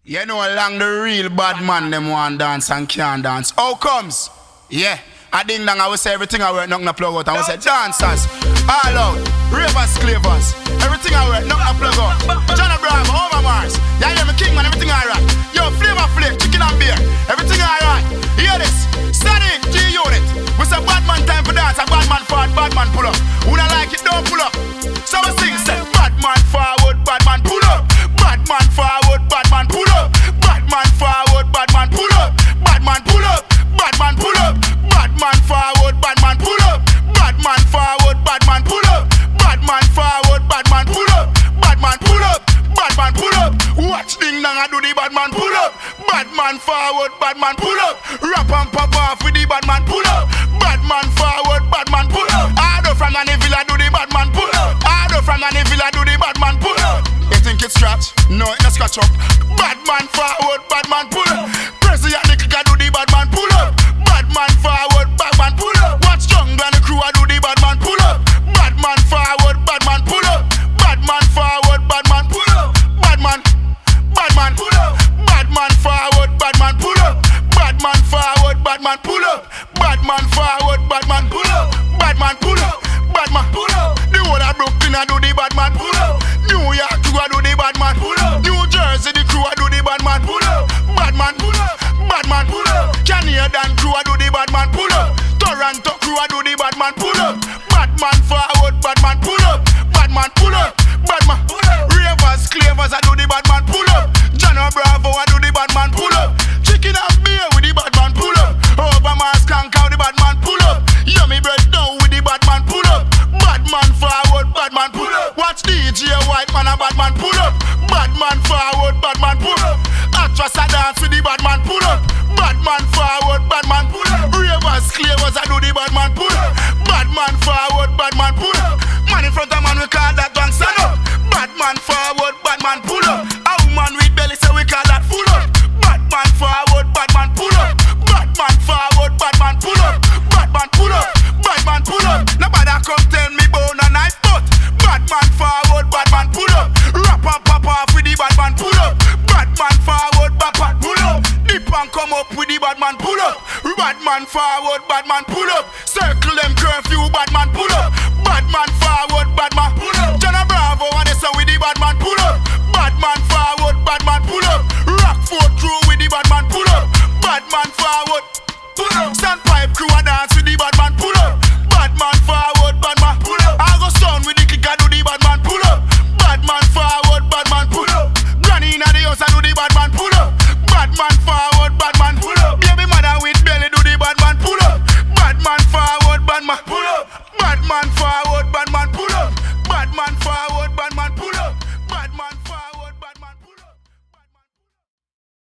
You know along the real bad man them want dance and can't dance. How comes? Yeah, I ding dong I will say everything I work, nothing I plug out. I will say dancers, all out, ravers, clavers, everything I work, nothing I plug out. John Bravo, over Mars, yeah, yeah, me king man, everything alright. Yo, flavor flake, chicken and beer, everything alright. Hear this, Sonic G-Unit. We say bad man time for dance, a bad man forward, bad man pull up. Who don't like it, don't pull up. So we sing, say, bad man forward, bad man pull up. Bad man forward, bad man pull up. Bad man forward, bad man pull up. Bad man pull up. Bad man pull up. Bad man forward, bad man pull up. Bad man forward, bad man pull up. Bad man forward, bad man pull up. Bad man pull up. Bad man pull up. Watch ding dong I do the bad man pull up. Bad man forward, bad man pull up. Rap and pop off with the bad man pull up. Bad man forward, bad man pull up. Ado from the villa do the bad man pull up. Ado from the villa do the bad man pull up. You think it's scratch? No, it's not scratch up. Bad man forward, bad man pull up. Prezi and the clicker do the bad man pull up. Bad man forward, bad man pull up. Watch Jungle and the crew I do the bad man pull up. Bad man forward, bad man pull up. Bad man forward, bad man pull up. Bad man pull up. Bad man forward, bad man pull up. Bad man forward, bad man pull up. Bad man forward, bad man pull up. Bad man pull up. Bad man pull up. The whole of Brooklyn I do the bad man pull up. New York crew I do the bad man pull up. New Jersey the crew I do the bad man pull up. Bad man pull up. Bad man pull up. Canadian crew I do the bad man pull up. Toronto crew I do the bad man pull up. Bad man forward, bad man pull up. Bad man pull up. Bad man pull up. Ravers, clavers I do the bad man pull up. John Bravo I do the bad man pull up. Chicken and beer with the bad man pull up. Over Mars can't count the bad man pull up. Yummy bread down with the bad man pull up. Bad man forward, bad man pull up. Watch DJ White man a bad man pull up. Bad man forward, bad man pull up. Actress a dance with the bad man pull up. Bad man forward, bad man pull up. Ravers, clavers I do the bad man pull up. Bad man forward, bad man pull up. Man in front of man we call that gang stand up. Bad man forward, bad man pull up. A woman with belly say we call that full up. Bad man forward, bad man pull up. Bad man forward, bad man pull up. Bad man pull up. Bad man pull up. Nobody come tell me bone a knife but bad man forward, bad man pull up. Rap and pop off with the bad man pull up. Bad man forward, bad man pull up. Dip and come up with the bad man pull up. Bad man forward, bad man pull up. Circle them curfew, bad man pull up. Bad man forward, bad man pull up. John Bravo and they say with the bad man pull up. Bad man forward, bad man pull up. Rockford crew with the bad man pull up. Bad man forward, pull up. Sandpipe crew a dance with the bad man pull up. Bad man forward, bad man pull up. Argo Stone with the clicker do the bad man pull up. Bad man forward, bad man pull up. Granny inna the house a do the bad man pull up. Bad man forward, bad man pull up. Baby mother with belly do the bad man pull up. Bad man forward, bad man pull up. Bad man forward.